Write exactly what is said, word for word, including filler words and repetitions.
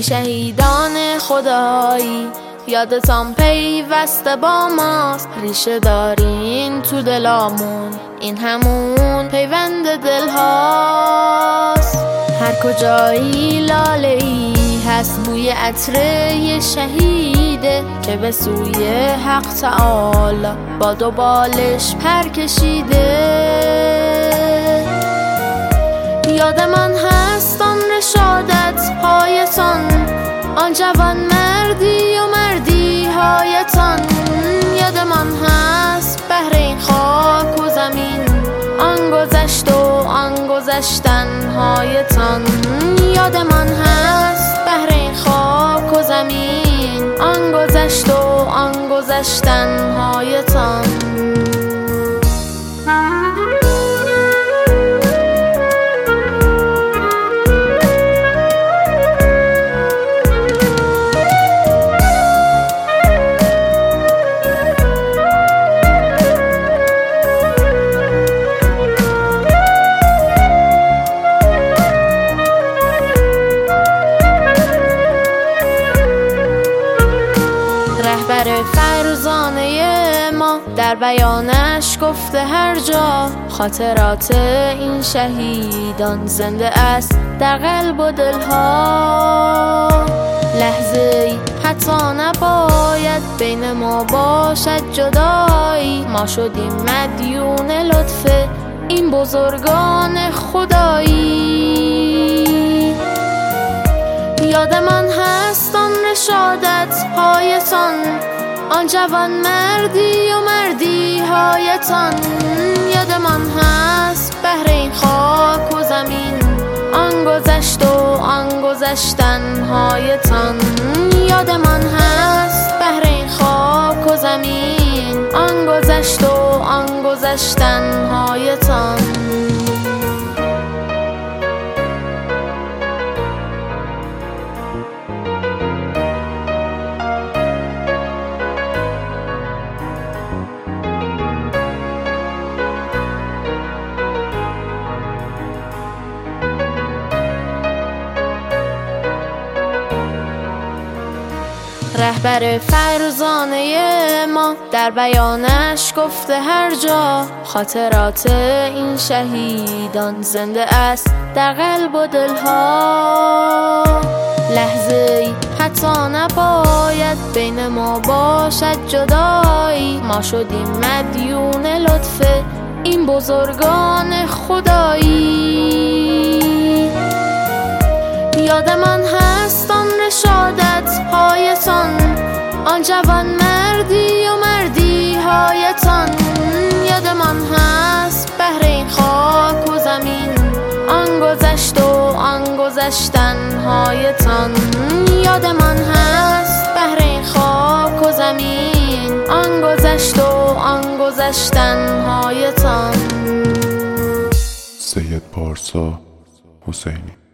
شهیدان خدایی یادتان پیوسته با ماست، ریشه دارین تو دلامون، این همون پیوند دل هاست. هر کجایی لاله ای هست بوی عطر یه شهیده که به سوی حق تعالی با دو بالش پر کشیده. یاد من هست آن رشادت هایتان، آن جوان مردی و مردی هایتان. یاد من هست بهر این خاک و زمین، آن گذشت و آن گذشتن هایتان. یاد من هست بهر این خاک و زمین، آن گذشت و آن گذشتن هایتان. رهبر فرزانه ما در بیانش گفته هر جا، خاطرات این شهیدان زنده است در قلب و دلها. لحظه ای حتی نباید بین ما باشد جدایی، ما شدیم مدیون لطف این بزرگان خدایی. یاد من هست آن رشادت هایتان، آن جوان مردی و مردی هایتان. یاد من هست بهر این خاک و زمین، آن گذشت و آن گذشتن هایتان. یاد من هست بهر این خاک و زمین، آن گذشت و آن گذشتن هایتان. رهبر فرزانه ما در بیانش گفته هر جا، خاطرات این شهیدان زنده است در قلب و دلها. لحظه ای حتی نباید بین ما باشد جدایی، ما شدیم مدیون لطف این بزرگان خدایی. یاد من هست آن رشادت هایتان، آن جوان مردی و مردی هایتان. یاد من هست بهر این خاک و زمین، آن گذشت و آن گذشتن هایتان. یاد من هست بهر این خاک و زمین، آن گذشت و آن گذشتن هایتان. سید پارسا حسینی.